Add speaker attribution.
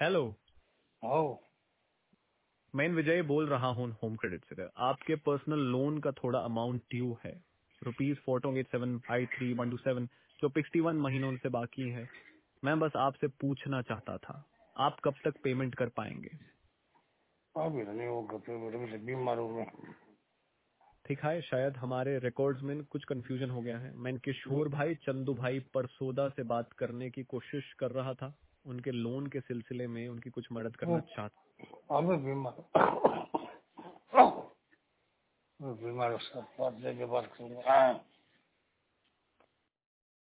Speaker 1: Hello,
Speaker 2: ओ
Speaker 1: मैं विजय बोल रहा हूँ होम क्रेडिट से। आपके पर्सनल लोन का थोड़ा अमाउंट ड्यू है, ₹48753,127, जो 61 महीनों से बाकी है। मैं बस आपसे पूछना चाहता था, आप कब तक पेमेंट कर पाएंगे?
Speaker 2: अभी नहीं होगा फिर मेरे से बीमार हूँ मैं।
Speaker 1: ठीक है, शायद हमारे रिकॉर्ड्स में कुछ कंफ्यूजन हो गया है। मैं किशोर भाई चंदू भाई परसोदा से बात करने की कोशिश कर रहा था, उनके लोन के सिलसिले में उनकी कुछ मदद करना चाहता।
Speaker 2: अभी बीमार बीमार बात लेके बात करूंगा।